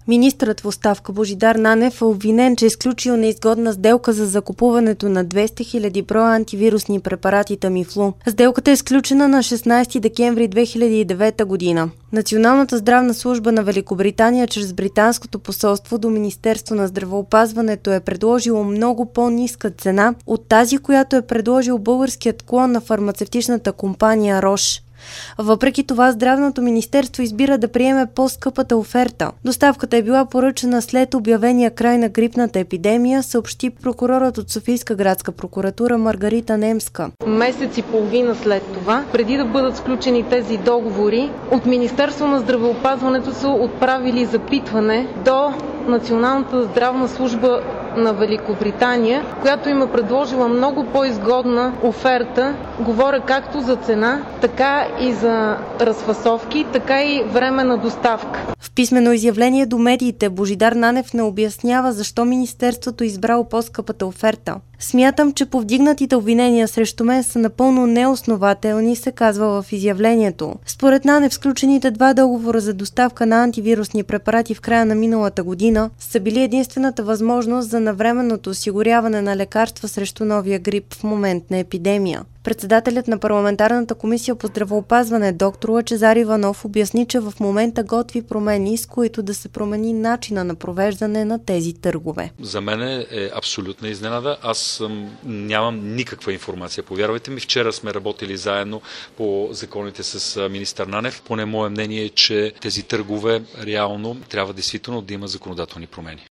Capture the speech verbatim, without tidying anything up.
Министърът в оставка Божидар Нанев е обвинен, че е изключил неизгодна сделка за закупуването на двеста хиляди броя антивирусни препарати Тамифлу. Сделката е сключена на шестнадесети декември две хиляди и девета година. Националната здравна служба на Великобритания чрез британското посолство до Министерство на здравеопазването е предложило много по-ниска цена от тази, която е предложил българският клон на фармацевтичната компания Рош. Въпреки това, Здравното министерство избира да приеме по-скъпата оферта. Доставката е била поръчана след обявения край на грипната епидемия, съобщи прокурорът от Софийска градска прокуратура Маргарита Немска. Месец и половина след това, преди да бъдат сключени тези договори, от Министерство на здравеопазването са отправили запитване до Националната здравна служба на Великобритания, която им е предложила много по-изгодна оферта. Говоря както за цена, така и за разфасовки, така и време на доставка. В писмено изявление до медиите Божидар Нанев не обяснява защо министерството е избрало по-скъпата оферта. Смятам, че повдигнатите обвинения срещу мен са напълно неоснователни, се казва в изявлението. Според Нанев, сключените два договора за доставка на антивирусни препарати в края на миналата година са били единствената възможност за навременното осигуряване на лекарства срещу новия грип в момент на епидемия. Председателят на парламентарната комисия по здравеопазване доктор Лъчезар Иванов обясни, че в момента готви промени, с които да се промени начина на провеждане на тези търгове. За мен е абсолютна изненада. Аз съм, нямам никаква информация. Повярвайте ми, вчера сме работили заедно по законите с министър Нанев. Поне мое мнение е, че тези търгове реално трябва действително да има законодателни промени.